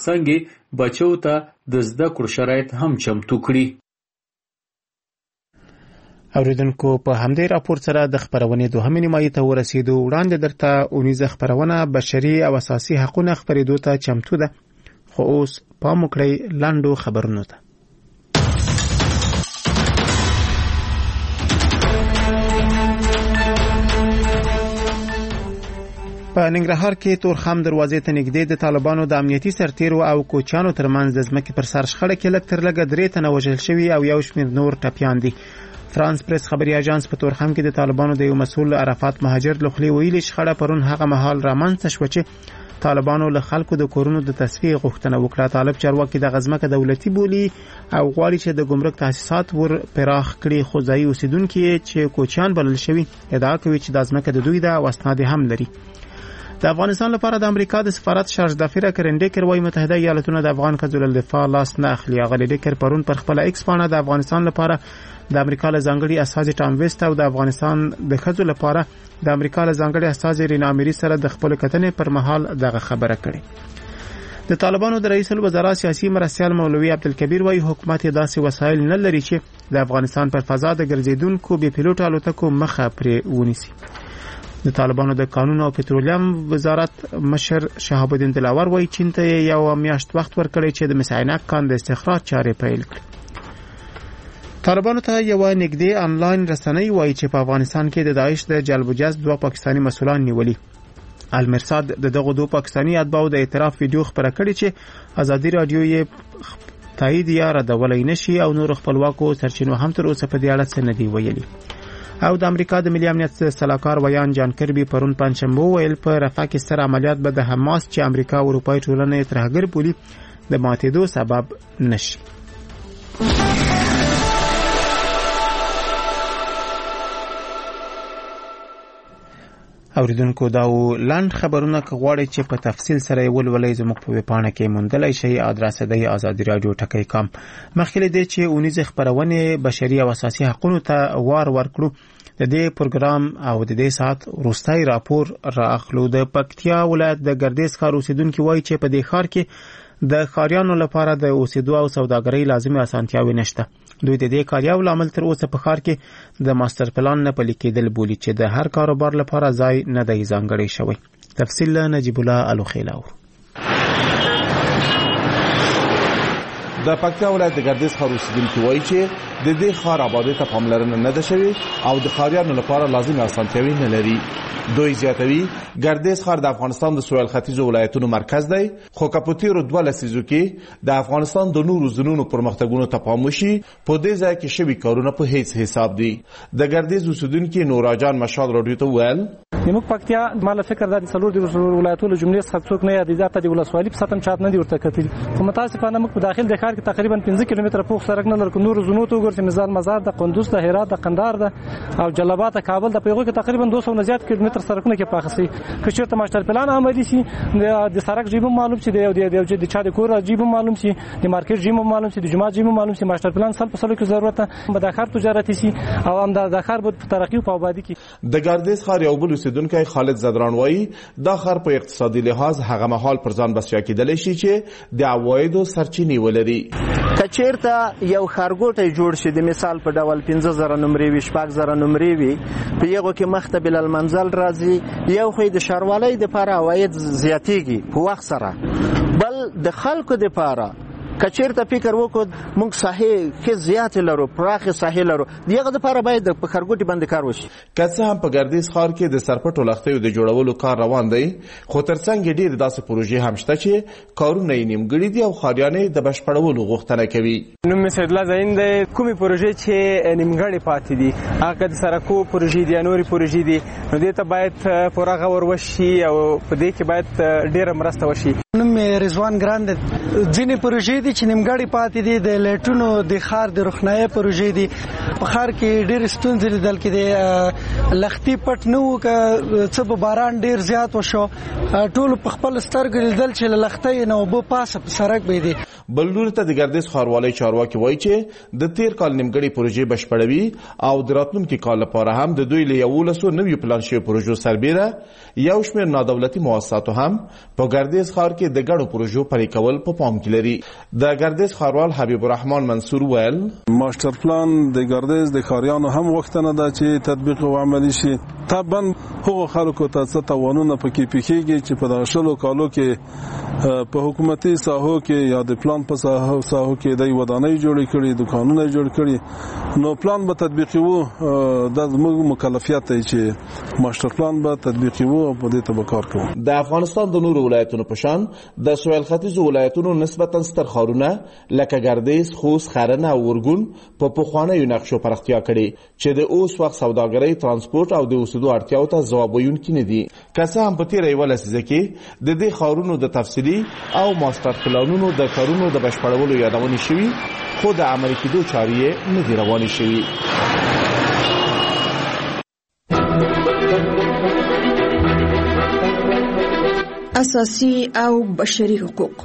ترڅنګ بچو ته د زده کړو شرایط هم چمتو کړي. اوریدونکو په همدې راپور سره د خبرونې دوهمې نیمایي ته ورسېدو. وړاندې درته اونیزه خبرونه بشري او اساسي حقوقو خبرېدو ته چمتو ده، خو اوس پام وکړئ لاندو خبرونو ته. په ننګرهار کې تورخم دروازې ته نږدې د طالبانو د امنیتي سرتیرو او کوچانو ترمنځ د ځمکې پر سر شخړه کې لږ تر لږه 3 تنه وژل شوي او یو شمېر نور ټپیان دي. فرانس پریس خبري اژانس په تورخم کې د طالبانو د یو مسؤل عرفات مهاجر لخوا ویلي شخړه پرون هغه مهال رامنځته شوه چې طالبانو له خلکو د کورونو د تصفیه غوښتنه وکړه. طالب چارواکي د غزمکه دولتي بولی او غواړي چې د ګمرک تاسیسات ور پراخ کړي، خو ځایي اوسیدونکو چې کوچیان بلل شوي ادعا کوي چې د ځمکه د دوی د وسناد هم لري. د افغانستان لپاره د امریکا د سفارت شارج دافیره کرنډیکر وايي متحده ایالاتونه د افغان ښځو له دفاع لاس نه اخلي. هغه ډیکر پرون پر خپل ایکس پاڼه د افغانستان لپاره د امریکا له ځانګړي استازي ټام ویسټ او د افغانستان د ښځو لپاره د امریکا له ځانګړي استازي رینا اميري سره د خپل کتنې پر مهال دغه خبره کړې. د طالبانو د رئیس الوزرا سیاسي مرستیال مولوي عبدالکبیر وايي حکومت داسې وسایل نه لري چې د افغانستان پر فضا د ګرځیدونکو بې پیلوټ الوتکو مخه پرې ونیسي. د طالبانو د قانون او پټرولیم وزارت مشر شهاب الدین دلاور وايي چین ته یو میاشت وخت ورکړی چې د مسعینک کان د استخراج چارې پیل کړي. طالبانو ته یو نږدې انلاین رسنۍ وايي چې په افغانستان کې د داعش د جلب و جذب 2 پاکستاني مسؤلان نیولي. المرصاد دغه 2 پاکستاني اتباعو د اعتراف ویډیو خبره کړې چې ازادي رادیو یې تایید یا ردولای نشي او نور خپلواکو سرچینو هم تر اوسه په دې اړه څه نه دی ویلي. او د امریکا د ملي امنیت سلاکار ویان جان کربي پرون پنځشنبه ویل په رفح کې ستر عملیات به د حماس چې امریکا او اروپای ټولنې ترهګر بولي د ماتېدو سبب نشي. اوریدونکو دا لاند خبرونه غواړي چې په تفصیل سره ولولئ زموږ په ویبپاڼه کې موندلای شئ. ادرس دی آزادی رادیو ټکی.com. مخکې دې چې اونیزه خبرونه بشري او اساسي حقوقو ته وار ورکړو د دې پروګرام او د دې سات وروستي راپور راخلو. د پکتیا ولایت د ګردیز ښار اوسیدونکو وایي چې په دې ښار کې د ښاریانو لپاره د اوسېدو او سوداګرۍ لازمي اسانتیاوې نشته. دوی د دې کاریاو لامل تر اوسه په ښار کې د ماستر پلان نه پلي کېدل بولي چې د هر کاروبار لپاره ځای نه دی ځانګړی شوی. تفصیل نجیب الله الوخیلاو. د پکتیا ولایت د ګردیز ښار اوسیدونکو وایي چې د دې ښار آبادۍ ته پاملرنه نه ده شوې او د ښاریانو لپاره لازمي اسانتیاوې نه لري. دوی زیاتوي ګردیز ښار د افغانستان د سویل ختیځو ولایتونو مرکز دی، خو کپوتیرو 2 لسیزو کې د افغانستان د نورو زونونو پرمختګونو ته پام وشي په دې ځای کې شوي کارونه په هیڅ حساب دي. د ګردیز اوسیدونکو نوراجان مشال رادیو ته ویل موږ پکتیا مال فکر د څلور د ولایتونو جملې څخه څوک نه یادې ذاته دی ولسوالۍ په ساتم چات نه دی ورته کتل. خو متاسفانه موږ په داخل د ښار کې تقریبا 15 کیلومتره پوخ سړک نه لرو. نور زونو ته وګورئ مثال مزار د قندوز د هرات د قندار د او جلابات کابل د پیغو کې تقریبا 200 نه زیات کیلومتر سړکونه کې پاخسي. که چیرته ماستر پلان عملي شي د سړک جیبو معلوم شي د چا د کور جیبو معلوم شي د مارکیټ جیبو معلوم شي د جمعه جیبو معلوم شي ماستر پلان سل په سلو کې ضرورت به د ښار تجارتي شي او هم د ښار په ترقی او آبادی کې. د ګردیز ښار یو بل اوسیدونکو خالد زدران وایي دا ښار په اقتصادي لحاظ هغه مهال پر ځان بسیا کېدلی شي چې د عوایدو سرچینې ولري. کچیرته یو خارګوټی جوړ شي د مثال په ډول 15000 نمرې وي 16000 نمرې وي په یغه کې مختبل المنزل راځي یو خو د شاروالۍ د لپاره عواید زیاتېږي په وخت سره بل د خلکو د لپاره کچیرته فکر وکړو موږ ساحې کې زیات لرو پراخ ساحې لرو دغه لپاره باید په خرګوټي باندې کار وشي. که څه هم په ګردیز ښار کې د سرپټو لښتیو د جوړولو کار روان دی خو ترڅنګ ډېر داسې پروژې هم شته چې کارونه یې نیمګړي دي او ښاریانې د بشپړولو غوښتنه کوي. نوم مې سیدالله زین دی. کومې پروژې چې نیمګړې پاتې دي هغه د سړکو پروژې دي نورې پروژې دي نو دې ته باید پوره غور وشي او په دې کې باید ډېره مرسته وشي. نوم مې رضوان ګران دی. ځینې پروژې دي چې نیمګړې پاتې دي د لټونو د ښار د روښنایي پروژې دي په ښار کې ډېر ستونزې لیدل کېدې لښتي پټ نه وو که څه به باران ډېر زیات وشو ټولو په خپل سترګو لیدل چې له لښتۍ نه اوبه پاسه په سړک بهیدې. بل لوري ته د ګردیز ښاروالۍ چارواکي وایي چې د تیر کال نیمګړې پروژې بشپړوي او د راتلونکي کال لپاره هم د دوی له 11 نویو پلان شویو پروژو سربیره یو شمېر نادولتي مؤسساتو هم په ګردیز ښار کې د ګډو پروژو پلي کول په پام کې لري. د ګردیز ښاروال حبیب الرحمن منصور ویل ماستر پلان د ګردیز د ښاریانو هم غوښتنه ده چې تطبیق او عملي شي. طبعا هغو خلکو ته څه تاوانونه پکې پیښیږي چې په دغه شلو کالو کې په حکومتي ساحو کې یا د پلان په ساحو کې د ودانۍ جوړې کړي، دکانونه جوړ کړي، نو پلان به تطبیقي وو. د زموږ مکلفیت دی چې ماستر پلان به تطبیقي وو او په دې ته به کار کوو. د افغانستان د نورو ولایتونو په شان د سویل ختیځو ولایتونو نسبتا ستر ښارونه لکه ګردیز، خوست، خرنه او ورګون په پخوانیو نقشو پراختیا کړې چې د اوس وخت سوداګرۍ، ترانسپورت او د اوسېدو اړتیاو ته ځواب ویونکي نه دي. که څه هم په تېره یوه لسیزه کې د دې ښارونو د تفصیلي او ماستر پلانونو د کارونو د بشپړولو یادونې شوي، خو د عملي کېدو چارې یې نه دي روانې شوي. اساسي او بشري حقوق.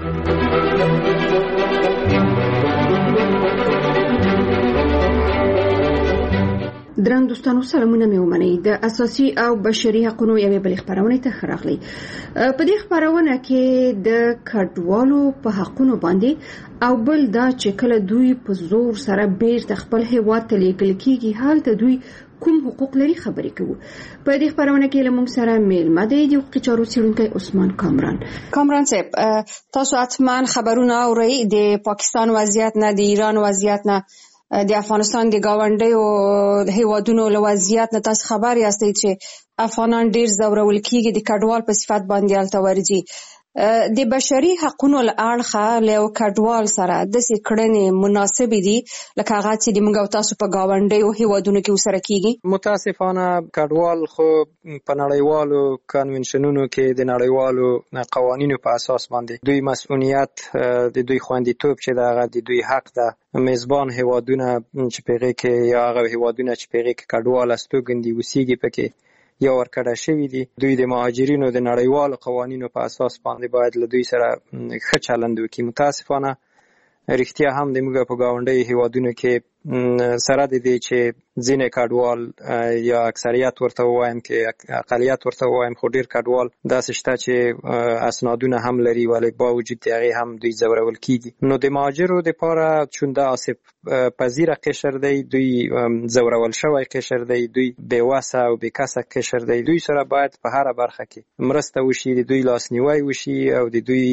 درنو دوستانو سلامونه مې ومنئ. د اساسي او بشري حقوقو یوې بلې خپرونې ته ښه راغلئ. په دې خپرونه کې د کډوالو په حقونو باندې او بل دا چې کله دوی په زور سره بیرته خپل هیواد ته لیږل کیږي هلته دوی کوم حقوق لري خبرې کوو. په دې خپرونه کې له موږ سره میلمه دی د حقوقي چارو څېړونکی عثمان کامران صاحب. تاسو حتما خبرونه اورئ د پاکستان وضعیت نه، د ایران وضعیت نه، د افغانستان د گاونډیو هیوادونو له وضعیت نه تاسو خبر یاستئ چې افغانان ډیر ځورول کیږي، د کډوال په صفت باندې هلته ورځي. د بشري حقوقو له اړخه له کډوال سره داسې کړنې مناسبې دي لکه هغه چې د موږ او تاسو په گاونډیو هیوادونو کې ورسره کیږي؟ متاسفانه کډوال خو په نړیوالو کنونشنونو کې د نړیوالو قوانینو په اساس باندې دوی مسؤلیت، د دوی خوندیتوب چې دغه د دوی حق ده، میزبان هیوادونه چې په هغې کې یا هغه هیوادونه چې په هغې کې کډوال استوګندي اوسیږي پکې یا ورکړه شوي دي، دوی د مهاجرینو د نړیوالو قوانینو په اساس باندې باید له دوی سره ښه چلند وکړي. متاسفانه رښتیا هم د موږ په ګاونډیو هیوادونو کې سره د دې چې ځینې کډوال یا اکثریت ورته ووایم کې اقلیت ورته ووایم، خو ډېر کډوال داسې شته چې اسنادونه هم لري ولی با وجود د هغې هم دوی ځورول کیږي. نو د مهاجرو دپاره چون دا آسیب پذیره قشر دی، دوی ځورول شوی قشر دی، دوی بېوسه او بېکسه قشر دی، دوی سره باید په هره برخه کې مرسته وشي، د دوی لاسنیوی وشي او د دوی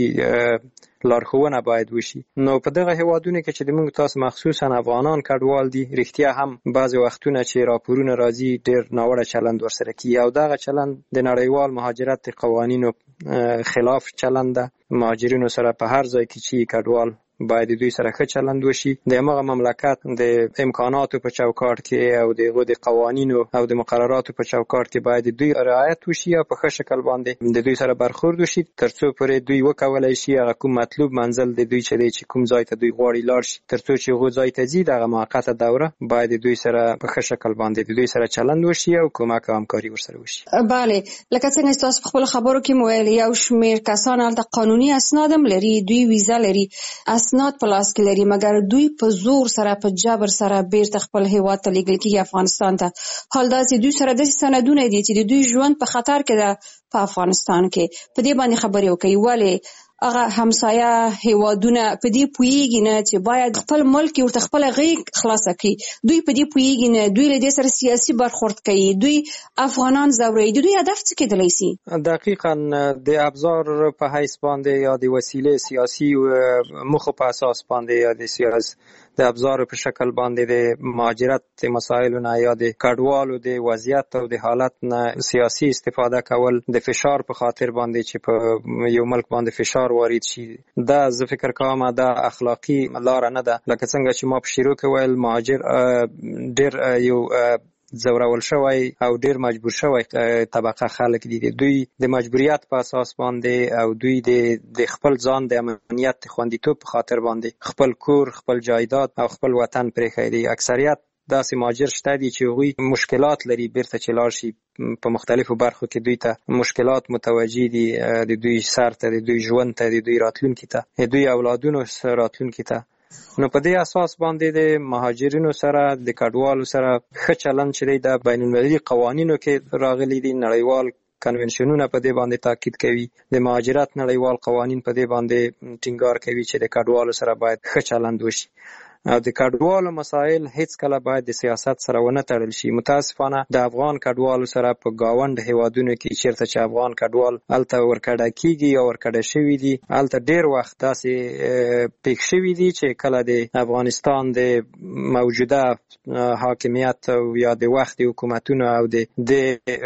لارښوونه باید وشي. نو په دغه هیوادونو کې چې د موږ تاسو مخصوصا افغانان کډوال دي، رښتیا هم بعضې وختونه چې راپورونه راځي ډېر ناوړه چلند ورسره کیږي او دغه چلند د نړیوال مهاجرت د قوانینو خلاف چلند ده. مهاجرینو سره په هر ځای کې چې کډوال باید دوی سره ښه چلند وشي. د همغه مملکت د امکاناتو په چوکاټ کې او د هغو د قوانینو او د مقرراتو په چوکاټ کې باید دوی رعایت وشي او په ښه شکل باندې د دوی سره برخورد وشي تر څو پورې دوی وکولی شي هغه کوم مطلوب منزل د دوی چې کوم ځای ته دوی غواړي لاړ شي، تر څو چې هغو ځای ته ځي دغه موقته دوره باید دوی سره په ښه شکل باندې د دوی سره چلند وشي او کومک او همکاري ورسره وشي. بله، لکه څنګه تاسو په خپلو خبرو کې مو ویل یو شمېر کسان هلته قانوني اسناد هم لري، دوی ویزه لري، اسناد په لاس کې لري، مګر دوی په زور سره په جبر سره بیرته خپل هیواد ته لیږل کېږي افغانستان ته. حال دا چې دوی سره داسې سندونه دي چې د دوی ژوند په خطر کې ده په افغانستان کې. په دې باندې خبرې وکړئ ولې هغه همسایه هیوادونه په دې پوهیږي نه چې باید خپل ملک ورته خپله غېږ خلاصه کړي؟ دوی په دې پوهیږي نه، دوی له دې سره سیاسي برخورد کوي، دوی افغانان ځوروي. د دوی هدف څه کېدلی سي؟ دقیقا د ابزار په حیث باندې یا د وسیلې سیاسي مخو په اساس باندې یا د سیاست د ابزار په شکل باندې د مهاجرت مسایلو نه یا د کډوالو د وضعیت او د حالت نه سیاسي استفاده کول د فشار په خاطر باندې چې په یو ملک باندې فشار وارد شي، دا زه فکر کوم دا اخلاقی لاره نه ده. لکه څنګه چې ما په شروع کې ویل مهاجر ډېر یو ځورول شوی او ډیر مجبور شوی طبقه خلک دي. دوی د مجبوریت په اساس باندې او دوی د خپل ځان د امنیت خوندیتوب په خاطر باندې خپل کور، خپل جایداد او خپل وطن پرېښی دي. اکثریت داسې مهاجر شته دي چې هغوی مشکلات لري بیرته چې لاړ شي، په مختلفو برخو کې دوی ته مشکلات متوجه دي، د دوی سر ته، د دوی ژوند ته، د دوی راتلونکي ته، د دوی اولادونو راتلونکي ته. نو په دې اساس باندې د مهاجرینو سره د کډوالو سره ښه چلند چې دی د بین المللي قوانینو کې راغلی دي، نړیوال کنونشنونه په دې باندې تاکید کوي، د مهاجرت نړیوال قوانین په دې باندې ټینګار کوي چې د کډوالو سره باید ښه چلند وشي او د کډوالو مسایل هیڅ کله باید د سیاست سره ونه تړل شي. متاسفانه د افغان کډوالو سره په گاوند هیوادونو کې چیرته چې افغان کډوال هلته ورکړه کیږي یا ورکړه شوي دي، هلته ډیر وخت داسې پیښ شوي دي چې کله د افغانستان د موجوده حاکمیت یا د وخت حکومتونو او د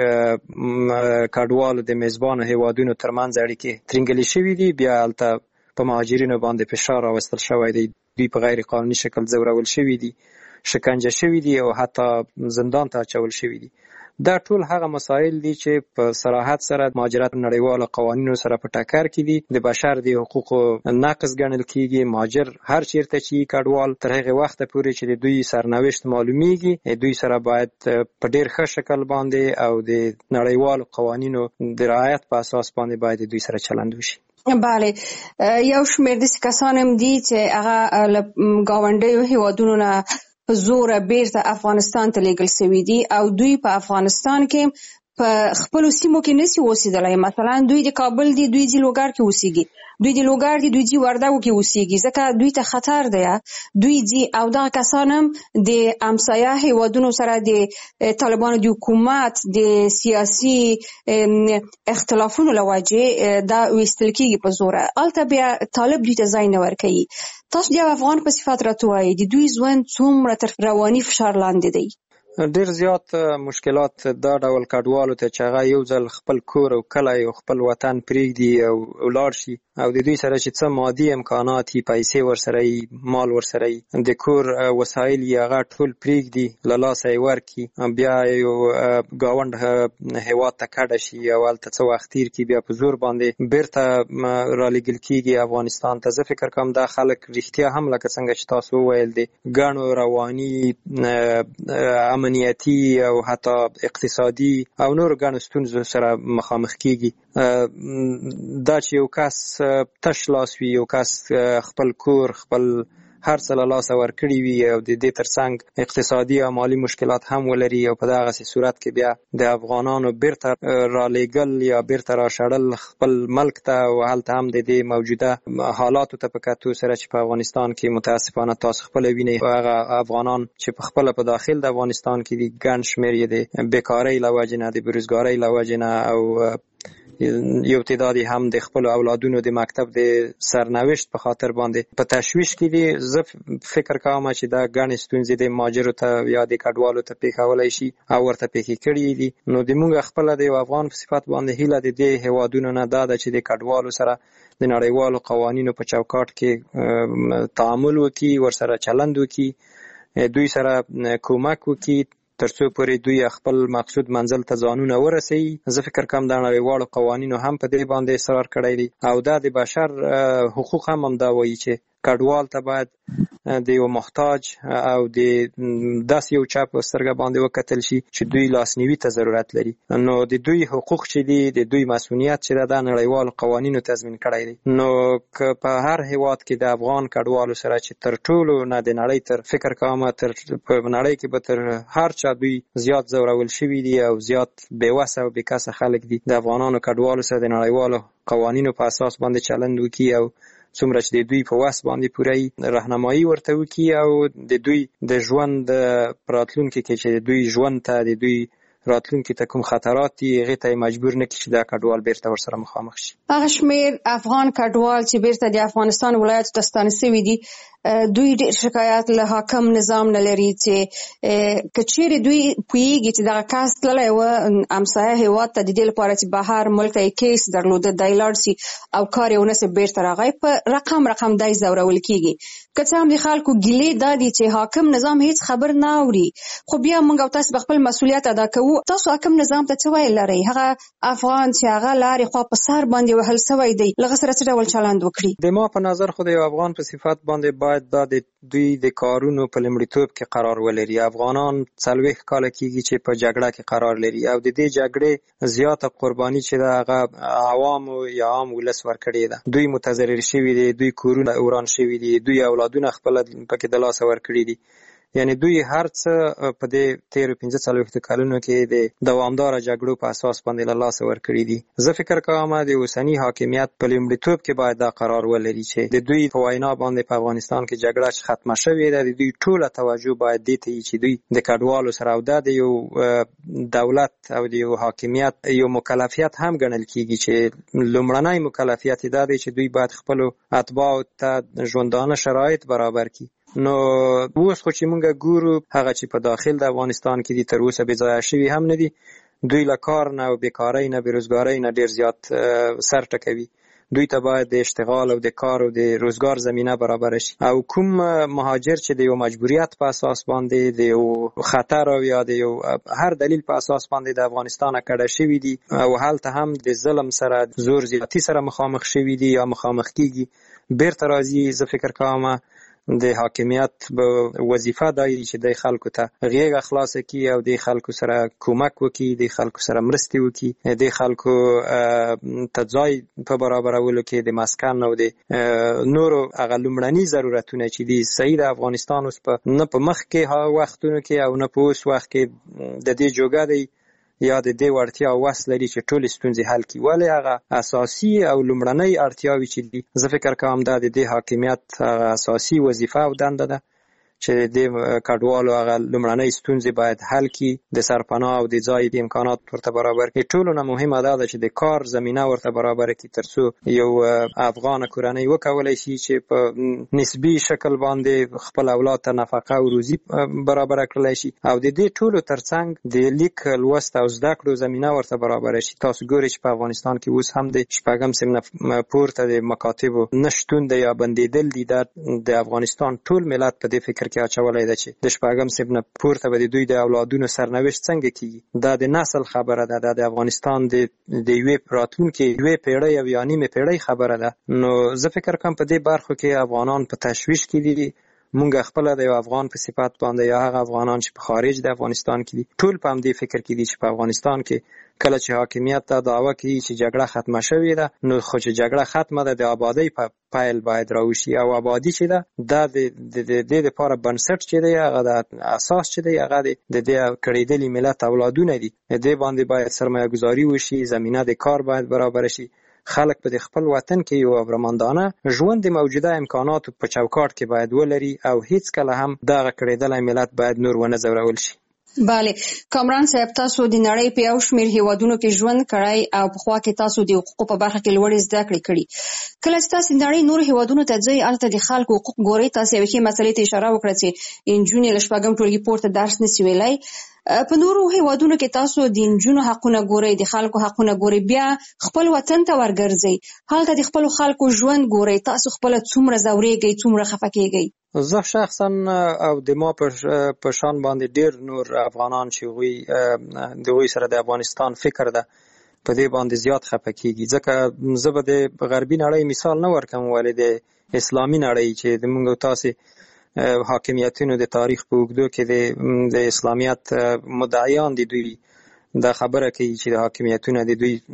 کډوالو د میزبانو هیوادونو ترمنځ اړیکې ترنګلې شوي دي، بیا هلته په مهاجرینو باندې فشار راوستل شوی دی، دوی په غیر قانوني شکل ځورول شوي دي، شکنجه شوي دي او حتی زندان ته اچول شوي دي. دا ټول هغه مسایل دي چې په صراحت سره مهاجرت نړیوالو قوانینو سره په ټکر کې دي، د بشر د حقوقو نقض ګڼل کیږي. مهاجر هر چیرته چې کډوال تر هغه وخت پورې چې د دوی سرنوشت معلومیږي، دوی سره باید په ډیر ښه شکل باندې او د نړیوالو قوانینو د رعایت په اساس باندې باید دوی سره چلند وشي. بله، یو شمېر داسې کسان هم دي چې هغه له ګاونډیو هیوادونو نه په زوره بیرته افغانستان ته لیږل شوي دي او دوی په افغانستان کې په خپلو سیمو کې نشي اوسېدلی. مثلا دوی د کابل دي، دوی د لوګر کې اوسېږي، دوی د لوګر دي، دوی د وردګو کې اوسېږي، ځکه دوی ته خطر دی. دوی دي او دغه کسان هم د همسایه هیوادونو سره د طالبانو د حکومت د سیاسي اختلافونو له وجې دا ویستل کېږي په زوره. هلته بیا طالب دوی ته ځای نه ورکوي. تاسو د افغان په صفت راته وایئ د دوی ژوند څومره تر رواني فشار لاندې دی؟ ډیر زیات مشکلات دا ډول کډوالو ته چې هغه یو ځل خپل کور او کلی او خپل وطن پرېږدي او ولاړ شي او د دوی سره چې څه مادي امکانات یې، پیسې ورسره یې، مال ورسره یې، د کور وسایل یې هغه ټول پرېږدي، له لاسه یې ورکړي، بیا یو ګاونډ هیواد ته کډه شي او هلته څه وخت تېر کړي، بیا په زور باندې بیرته رالیږل کېږي افغانستان ته. زه فکر کوم دا خلک رښتیا هم لکه څنګه چې تاسو وویل د ګڼو رواني امنیتي او حتی اقتصادي او نور ګڼو ستونزو سره مخامخ کیږي. دا چې یو کس تش لاس وي، یو کس خپل کور خپل هر څه له لاسه ورکړي وي او د دې ترڅنګ اقتصادي او مالي مشکلات هم ولري او په دغسې صورت کې بیا د افغانانو بیرته رالیږل یا بیرته راشړل خپل ملک ته او هلته هم د دې موجوده حالاتو ته په کتو سره چې په افغانستان کې متاسفانه تاسو خپله وینئ هغه افغانان چې په خپله په داخل د افغانستان کې دي ګڼ شمېر یې د بیکارۍ له وجې نه، د بېروزګارۍ له وجې نه او یو تعداد هم د خپل اولادونو د مکتب د سرنوشت په خاطر باندې په تشویش کې دي. زه فکر کوم چې دا ګڼې ستونزې د مهاجرو ته یا د کډوالو ته پیښولی شي او ورته پیښې کړي دي. نو د موږ خپله د یو افغان په صفت باندې هیله د دې هیوادونو نه دا ده چې د کډوالو سره د نړیوالو قوانینو په چوکاټ کې تعامل وکړي، ورسره چلند وکړي، دوی سره کومک وکړي ترڅو پورې دوی خپل مقصود منزل ته ځانونه ورسوي. زه فکر کوم د نړیوالو قوانینو هم په دې باندې اصرار کړی دی او دا د بشر حقوق هم همدا وایي چې کډوال ته باید د یو محتاج او د داسې یو چا په سترګه باندې وکتل شي چې دوی لاسنیوي ته ضرورت لري. نو د دوی حقوق چې دي، د دوی مسؤلیت چې ده، د نړیوالو قوانینو تضمین کړی دی. نو که په هر هیواد کې د افغان کډوالو سره چې تر ټولو نه د نړۍ تر فکر کوم تر په نړۍ کې به تر هر چا دوی زیات ځورول شوي دي او زیات بېوسه او بېکسه خلک دي، د افغانانو کډوالو سره د نړیوالو قوانینو په اساس باندې چلند وکړي او څومره چې د دوی په وس باندې پوره راهنمایي ورته وکړي او د دوی د ژوند په راتلونکي کې چې د دوی ژوند ته د دوی راتلونکي ته کوم خطرات دي هغې ته مجبور نه کړي چې دا کډوال بیرته ورسره مخامخ شي. هغه شمېر افغان کډوال چې بیرته د افغانستان ولایتو ته ستانه شوي دي دوی ډېر شکایت له حاکم نظام نه لري چې که چیرې دوی پوهېږي چې دغه کس تللی و همسایه هېواد ته د دې لپاره چې بهر ملک ته یې کیس درلوده، دی لاړ شي او کار یې ونه شي بیرته راغی، په رقم دی ځورول کېږي. که څه هم د خلکو ګیلې دا دي چې حاکم نظام هیڅ خبر نه اوري، خو بیا موږ او تاسو به خپل مسؤلیت ادا کوو. تاسو حاکم نظام ته څه ویل لرئ؟ هغه افغان چې هغه لارې خوا په سر باندې وهل سوی دی، له هغه سره څه ډول چلند وکړي؟ د ما په نظر خو د یو افغان په صفت باندې باید دا د دوی د کارونو په لومړیتوب کې قرار ولري. افغانان 40 کاله کېږي چې په جګړه کې قرار لري او د دې جګړې زیاته قرباني چې ده هغه عوامو یا عام ولس ورکړې ده. دوی متضرر شوي دي، دوی کورونه وران شوي دي، دوی اولادونه خپله پکې د لاسه ورکړي دي. یعنی دوی هر څه په دې 13-15 کلونو کې د دوامدار جګړو په اساس باندې له لاسه ورکړي دي. زه فکر کوم د اوسنی حاکمیت په لومړیتوب کې باید دا قرار ولري چې د دوی په وینا باندې په افغانستان کې جګړه ختمه شوې ده، د دوی ټوله توجه باید دې ته وي چې دوی د کډوالو سره او د یو دولت او د یو حاکمیت یو مکلفیت هم ګڼل کیږي چې لومړنی مکلفیت دا دی چې دوی باید خپل اتباعو ته ژوندانه شرایط برابر کړي. نو اوس خو چې مونږ ګورو هغه چې په داخل د افغانستان کې دي تر اوسه بې ځایه شوي هم نه دي، دوی له کار نه او بیکارۍ نه بېروزګارۍ نه ډېر زیات سر ټکوي. دوی ته باید د اشتغال او د کار او د روزګار زمینه برابر شي، او کوم مهاجر چې د یو مجبوریت په اساس باندې د یو خطر او یا د یو هر دلیل په اساس باندې د افغانستان کډه شوي دي او هلته هم د ظلم سره زور زیاتی سره مخامخ شوي دي یا مخامخ کیږي، بیرته راځي. زه فکر کوم د حاکمیت وظیفه دا دی چې د خلکو ته غیږه خلاصه کړي او د خلکو سره کومک وکړي، د خلکو سره مرستې وکړي، د خلکو ته ځای په برابرولو کې د مسکن او د نورو هغه لومړني ضرورتونه چې دي صحیح د افغانستان اوس په نه په مخ کې وختونو کې او نه په اوس وخت کې د دې جوګه دی یا د دې وړتیا او وس لري چې ټولې ستونزې حل کړي، ولې هغه اساسي او لومړنۍ اړتیاوې چې دي زه فکر کوم دا د دې حاکمیت هغه اساسي وظیفه او دنده ده چې د کډوالو هغه لومړنۍ ستونزې باید حل کړي، د سرپناه او د ځای د امکانات ورته برابر کړي. ټولو نه مهمه دا ده چې د کار زمینه ورته برابر کړي ترڅو یو افغان کورنۍ وکولای شي چې په نسبي شکل باندې خپل اولاد ته نفقه او روزي برابر کړلی شي، او د دې ټولو ترڅنګ د لیک لوست او زده کړو زمینه ورته برابر شي. تاسو ګورئ چې په افغانستان کې اوس هم د شپږم صنف پورته د مکاتبو نشتون دی یا بندېدل دي. د افغانستان ټول ملت په دې فکر کې اچولای ده چې د شپږم صنف نه پورته به د دوی د اولادونو سرنوشت څنګه کیږي. دا د نسل خبره ده، د افغانستان د یوې راتلونکې یوې پیړۍ او یا نیمې پیړۍ خبره ده. نو زه فکر کوم په دې برخو کې افغانان په تشویش کې دي. مونږ خپل د یو افغان په صفت باندې یا هغه افغانان چې په خارج د افغانستان کې دي ټول په همدې فکر کې دي چې په افغانستان کې کله چې حاکمیت ته دعوه کوي چې جګړه ختمه شوې ده، نو خو چې جګړه ختمه ده د آبادۍ په پیل باید راوشي، او آبادي چې ده دا د دې لپاره بنسټ چې دی هغه د اساس چې دی هغه د دې کړېدلي ملت اولادونه دي. دې باندې باید سرمایه گذاري وشي، زمینه د کار باید برابر شي، خلک په خپل وطن کې یو ابرمندانه ژوند د موجوده امکاناتو په چوکاټ کې باید ولري، او هیڅ کله هم دغه کړېدلی ملت باید نور ونه ځورول شي. بله کامران صاحب، تاسو د نړۍ په یو شمېر هیوادونو کې ژوند کړی او پخوا کې تاسو د حقوقو په برخه کې لوړې زده کړې کړي. کله چې تاسو د نړۍ نور هیوادونو ته ځئ هلته د خلکو حقوق ګورئ، تاسو یوې ښې مسلې ته اشاره وکړه چې نجونې له شپږم ټولګي پورته درس نشي ویلی. په نورو هیوادونو کې تاسو د نجونو حقونه ګورئ، د خلکو حقونه ګورئ، بیا خپل وطن ته ورګرځئ، هلته د خپلو خلکو ژوند ګورئ، تاسو خپله څومره ځورېږئ، څومره خفه کېږئ؟ زه شخصا او د ما په شان باندې ډیر نور افغانان چې د هغوی سره د افغانستان فکر ده په دې باندې زیات خفه کېږي، ځکه زه به د غربي نړۍ مثال نه ورکوم، ولې د اسلامي نړۍ چې د موږ تاسې حاکمیتونو د تاریخ په اوږدو کې د اسلامیت مدعیان دي، دوی دا خبره کوي چې د حاکمیتونه د دوی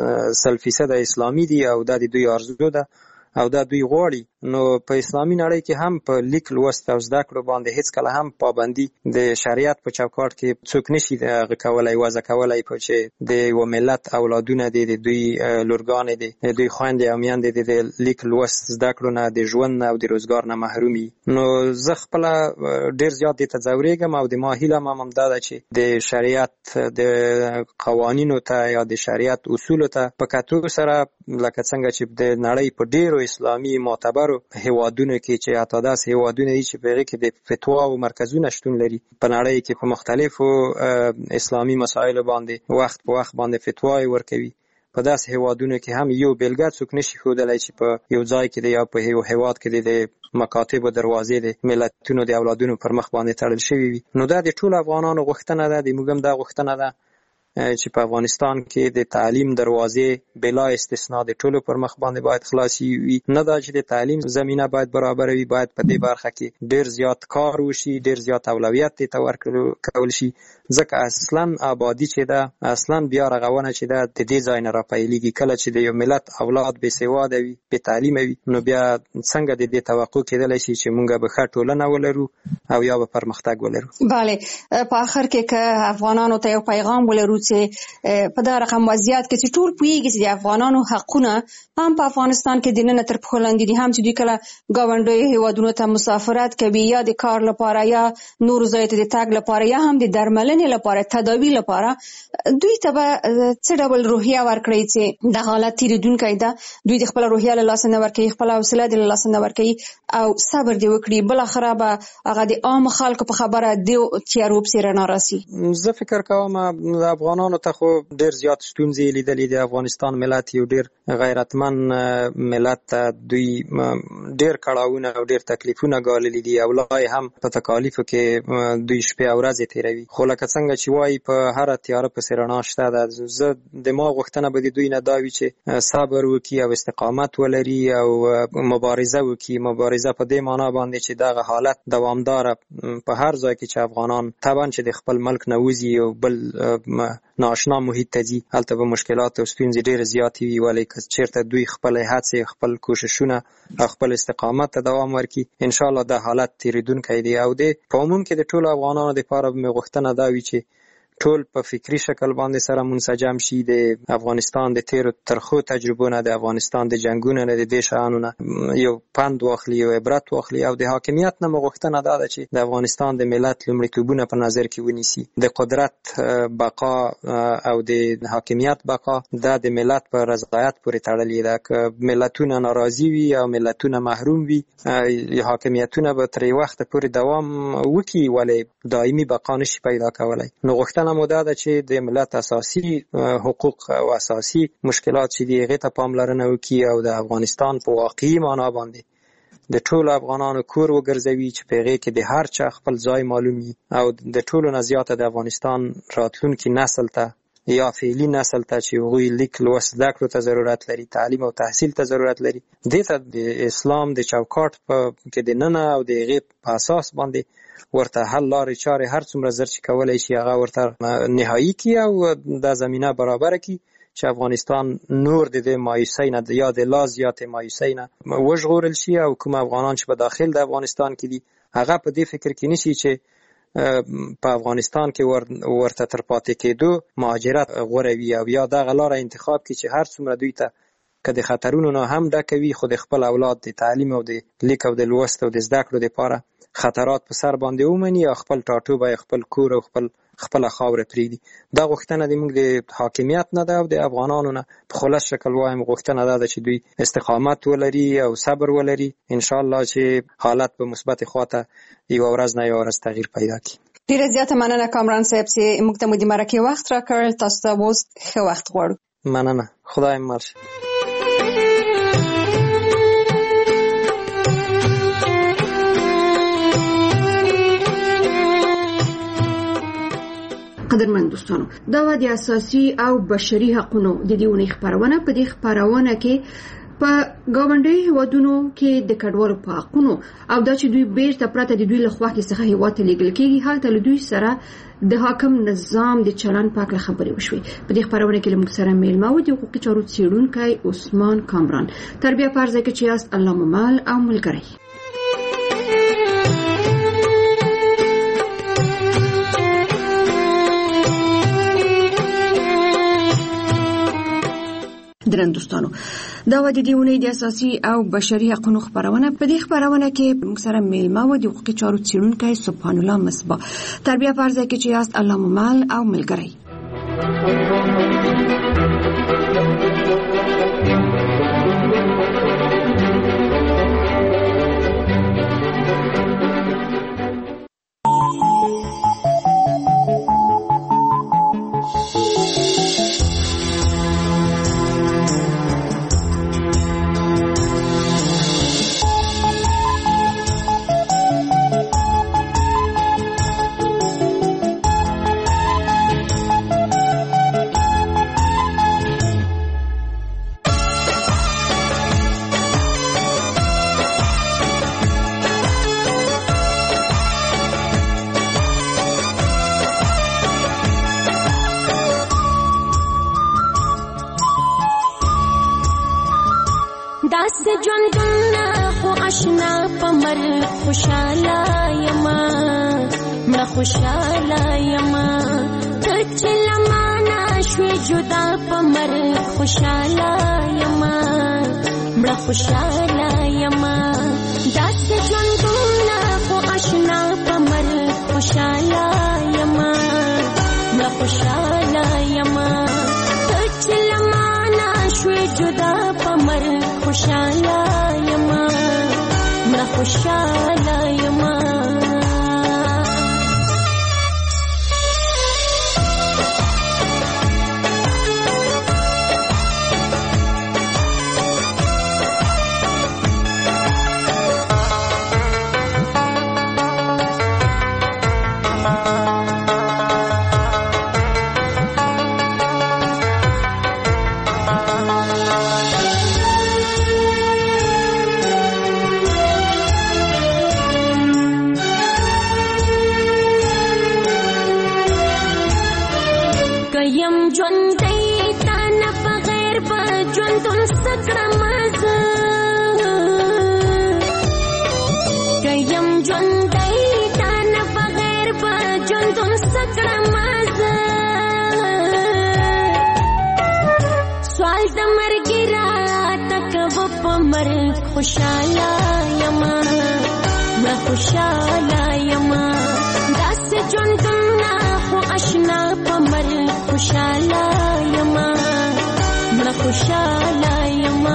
100% اسلامي دي او دا د دوی آرزو ده او دا دوی غواړي. نو په اسلامي نړۍ کې هم په لیک لوست او زده کړو باندې هیڅ کله هم پابندي د شریعت په چوکاټ کې څوک نشي کولای وضع کولای چې د یو ملت اولادونه دي، د دوی لورګانې دي، د دوی خویندې او میندې دي د لیک لوست زده کړو نه، د ژوند نه او د روزګار نه محرومي. نو زه خپله ډیر زیات دې ته ځورېږم او د ما هیله هم دا ده چې د شریعت د قوانینو ته یا د شریعت اصولو ته په کتو سره لکه څنګه چې د نړۍ په ډیرو اسلامي معتبرو هیوادونو کې چې حتی داسې هیوادونه دي چې په هغې کې د فتوا او مرکزونه شتون لري، په نړۍ کې په مختلفو اسلامي مسایلو باندې وخت په وخت باندې فتواې ورکوي، په داسې هیوادونو کې هم یو بیلګه څوک نشي ښودلی چې په یو ځای کې دی یا په یو هیواد کې د مکاتبو دروازې د ملتونو د اولادونو پر مخ باندې تړل شوي وي. نو دا د ټولو افغانانو غوښتنه ده، د موږ هم دا غوښتنه ده چې په افغانستان کې د تعلیم دروازې بلا استثنا د ټولو پر مخ باندې باید خلاصي وي. نه دا چې د تعلیم زمینه باید برابر وي، باید په دې برخه کې ډیر زیات کار وشي، ډیر زیات اولویت ته ورکول شي، ځکه اصلا آبادی چې ده اصلا بیا رغونه چې ده د دې ځای نه راپیلېږي. کله چې د یو ملت اولاد بې سواده وي، بې تعلیمه وي، نو بیا څنګه د دې توقع کېدلی شي چې موږ به ښه ټولنه ولرو او یا به پرمختګ ولرو. بله، په آخر کې که افغانانو ته یو پیغام ولرو چې په دا رقم وضعیت کې چې ټول پوهیږي چې د افغانانو حقونه هم په افغانستان کې دننه تر پښو لاندې دي، هم چې دوی کله ګاونډیو هیوادونو ته مسافرت کوي یا د کار لپاره یا نورو ځایو ته د تګ لپاره یا هم د درملنې لپاره، تداوی لپاره، دوی ته به څه ډول روحیه ورکړئ چې د حالت تیریدونکی ده، دوی د خپله روحیه له لاسه نه ورکوي، خپله حوصله دې له لاسه نه ورکوي او صبر دې وکړي، بالاخره به هغه د عامو خلکو په خبره د تیارو پسې رڼا راسي. زه فکر کوم د افغانانو ته خو ډیر زیات ستونزې لیدلې. د افغانستان ملت یو ډیر غیرتمن ملت ته دوی ډیر کړاوونه او ډیر تکلیفونه ګاللي دي او لا هم په تکالیفو کې دوی شپې او ورځې تیروي. خو لکه څنګه چې وایي په هره تیاره پسې رڼا شته ده. زه د ما غوښتنه به د دوی نه دا وي چې صبر وکړي او استقامت ولري او مبارزه وکړي. مبارزه په دې معنا باندې چې دغه حالت دوامداره په هر ځای کې چې افغانان طبعا چې د خپل ملک نه وځي او بل نااشنا محیط ته ځي، هلته به مشکلات او ستونزې ډېرې زیاتې وي. ولې که چېرته دوی خپلې هڅې، خپل کوششونه او خپل استقامت ته دوام ورکړي، انشاءالله دا حالت تېرېدونکی دی. او په عموم کې د ټولو افغانانو دپاره مې غوښتنه دا وي چې ټول په فکری شکل باندې سره منسجم شي. د افغانستان د تیرو ترخو تجربو نه، د افغانستان د جنگونو نه، د دې شیانو نه یو پند واخلي، یو عبرت واخلي. او د حاکمیت نه مې غوښتنه دا ده چې د افغانستان د ملت لومړیتوبونه په نظر کې ونیسي. د قدرت بقا او د حاکمیت بقا دا د ملت په رضایت پورې تړلې ده. که ملتونه ناراضي وي او ملتونه محروم وي، حاکمیتونه به تر وخت پورې دوام وکړي ولې دایمي بقا نشي پیدا کولی. نو غوښتنه مو دا ده چې د ملت اساسي حقوق او اساسي مشکلات چې دي هغې ته پاملرنه وکړي او د افغانستان په واقعي معنا باندې د ټولو افغانانو کور وګرځوي چې په هغې کې د هر چا خپل ځای معلوم وي او د ټولو نه زیاته د افغانستان راتلونکي نسل ته یا فعلي نسل ته چې هغوی لیک لوست زده کړو ته ضرورت لري، تعلیم او تحصیل ته ضرورت لري، دې ته د اسلام د چوکاټ کې د ننه او د هغې په اساس باندې ورته حل لارې چارې هر څومره زر چې کولی شي هغه ورته نهایي کړي او دا زمینه برابره کړي چې افغانستان نور د دې مایوسۍ نه یا د لا زیاتې مایوسۍ نه وژغورل شي او کوم افغانان چې په داخل د افغانستان کې دي هغه په دې فکر کې نشي چې په افغانستان کې ورته تر پاتې کېدو مهاجرت غوره وي او یا دغه لاره انتخاب کړي چې هر څومره دوی ته که د خطرونو نه هم ډکه وي خو د خپل اولاد د تعلیم او د لیک او د لوست او د زده کړو دپاره خطرات په سر باندې ومني او خپل ټاټوبی، خپل کور او خپله خاوره پرېږدي. دا غوښتنه د موږ د حاکمیت نه ده او د افغانانو نه په خلاص شکل وایم غوښتنه دا ده چې دوی استقامت ولري او صبر ولري. انشاءالله چې حالت په مثبت خواته یوه ورځ نه یوه ورځ تغییر پیدا کړي. ډېره زیاته مننه کامران صاحب چې موږ ته مو د مرکې وخت راکړ. تاسو ته اوس ښه وخت غواړو. مننه، خدای مل شه. قدرمن دوستانو، دا و د اساسي او بشري حقوقو د دې ونې خپرونه. په دې خپرونه کې په ګاونډي هیوادونو کې د کډوالو په حقوقو او دا چې دوی بیرته پرته د دوی له خوا کې څخه هیواد ته لیږل کېږي، هلته له دوی سره د حاکم نظام د چلن په هکله خبرې وشوې. په دې خپرونه کې له موږ سره میلمه و د حقوقي چارو څېړونکی عثمان کامران. تر بیا فرض کې چې یاست الله مو مل او ملګری. درنو دوستانو، دا و د دې اونۍ د اساسي او بشري حقوقو خپرونه. په دې خپرونه کې موږ سره میلمه و د حقوقي چارو څېړونکی سبحان الله مصباح. تر بیا فرض کې چې یاست الله مو مل او ملګری. داسې ژوندونه خو اشنا په مرګ خوشاله یما مړه خوشاله یما ته چې له مانه شوې جدا په مرګ خوشاله یما مړه خوشاله یما داسې ژوندونه خو اشنا په مرګ خوشاله یما مړه خوشاله یما ته چې له مانه شوې جدا په مرګ خوشاله یما مړه خوشاله یما خوشاله یما مړه خوشاله یما داسې ژوندونه خو اشنا په مرګ خوشاله یما مړه خوشاله یما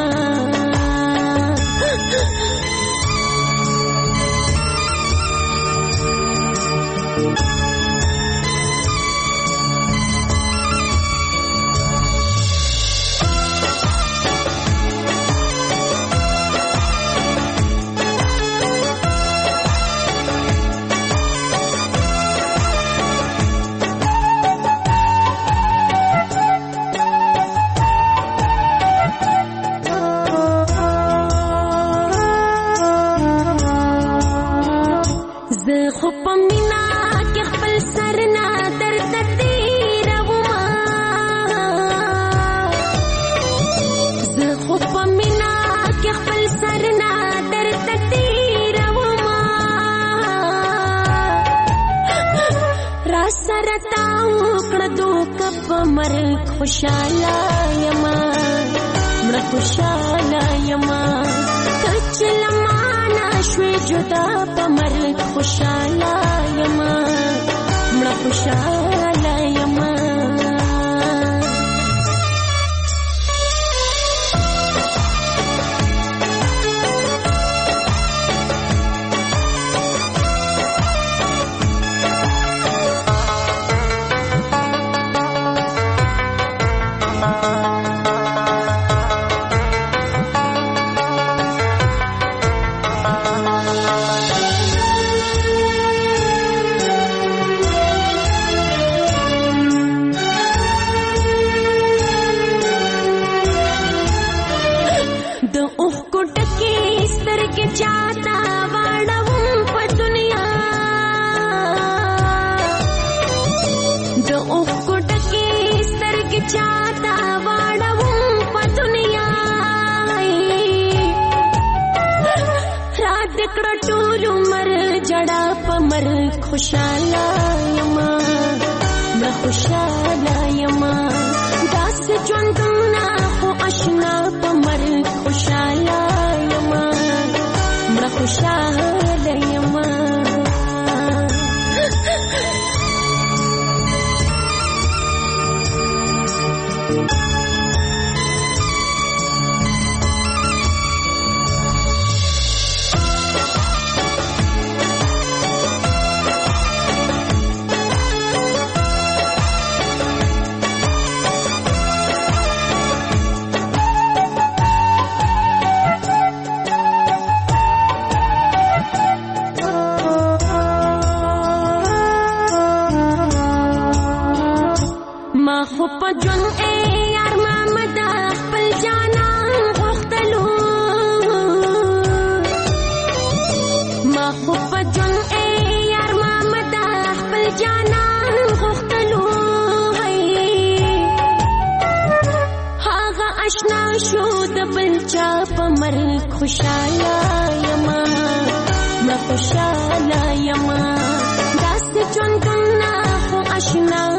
خوشاله یما مړه خوشاله یما ته چې له مانه شوې جدا په مرګ خوشاله یما مړه خوشاله یما خوشاله یما مړه خوشاله یما داسې ژوندونه خو اشنا په مرګ خوشاله یما مړه خوشاله یما خوشاله یما مړه خوشاله یما داسې ژوندونه خو اشنا